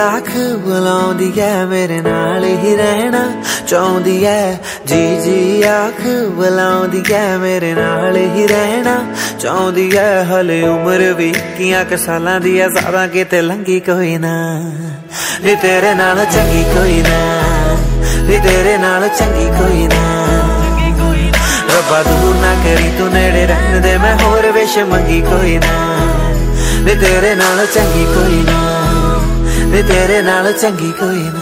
आख बुलाउंदी है मेरे नाल ही रहना चाहुंदी है। जी जी आख बुलाउंदी है मेरे नाल ही रहना चाहुंदी है। हले उम्र भी कियां क सालां दी है, ज़्यादा किते लंघी कोई ना। नी तेरे नाल चंगी कोई ना, नी तेरे नाल चंगी कोई ना। रब्बा दूर ना करी तू नेड़े रहन दे, मैं होर विश मंगी कोई ना। नी तेरे नाल चंगी कोई ना, नी तेरे नाल चंगी कोई ना।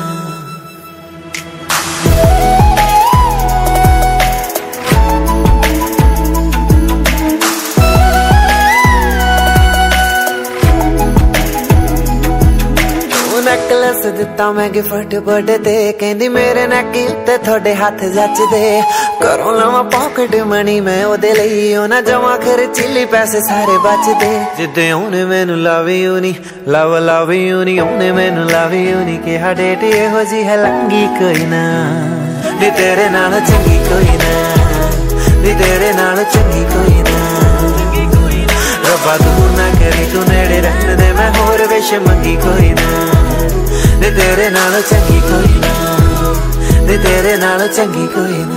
नैकलेस दिता मैं गिफ्ट बर्थडे ते, कहंदी मेरे नैक उत्ते थोड़े हाथ जचदे। करों लवां पॉकेट मनी मैं ओदे लई, ओना जमा खर्चीली पैसे सारे बचदे। जिद्दे ओने मैनू लव यू नी, लव यू नी, ओने मैनू लव यू नी कहा। डेट इहो जी है लंघी कोई ना, नी तेरे नाल चंगी कोई ना, नी तेरे नाल चंगी कोई ना। रब्बा दूर ना करी तू नेड़े रहन दे, मैं होर विश मंगी कोई ना। नी तेरे नाल चंगी कोई ना, नी तेरे नाल चंगी कोई ना।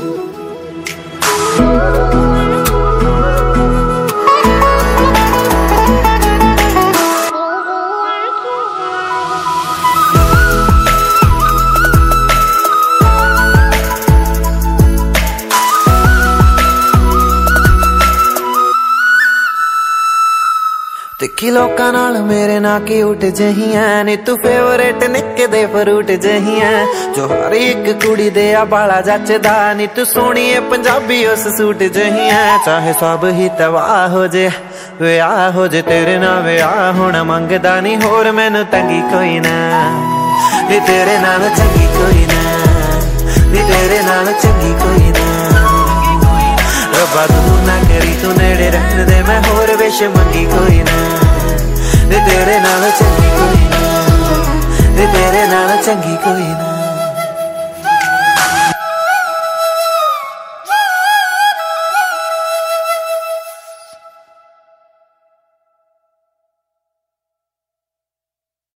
तिखी लोकां नाल मेरे ना क्यूट जही है, नी तू फेवरेट निक्के दे फ्रूट जही है। जो हर एक कुड़ी दे आ बाला जचदा, नी तू सोहनी है पंजाबी उस सूट जही है। चाहे सब ही तबाह हो जे, विआह हो जे, तेरे नाल विआह होना मंगदा नी, होर मैनू तंगी कोई ना। नी तेरे नाल चंगी कोई ना, नी तेरे नाल चंगी कोई ना। रब्बा दूर ना करी तू नेड़े रहन दे, मैं होर विश मंगी कोई ना। नी तेरे नाल चंगी कोई ना, नी तेरे नाल चंगी कोई ना।